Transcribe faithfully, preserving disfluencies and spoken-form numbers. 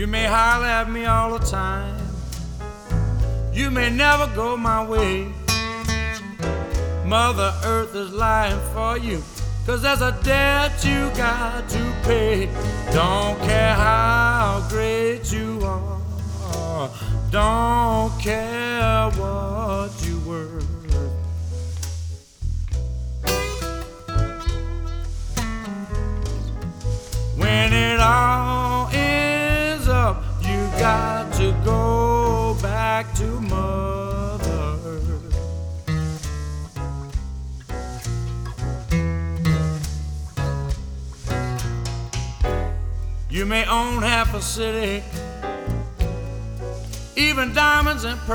may holler at me all the time, you may never go my way. Mother Earth is lying for you, 'cause there's a debt you got to pay. Don't care how great you are, don't care what you were. When it all is up, you got to go back to Mother Earth. You may own half a city, even diamonds and pearls.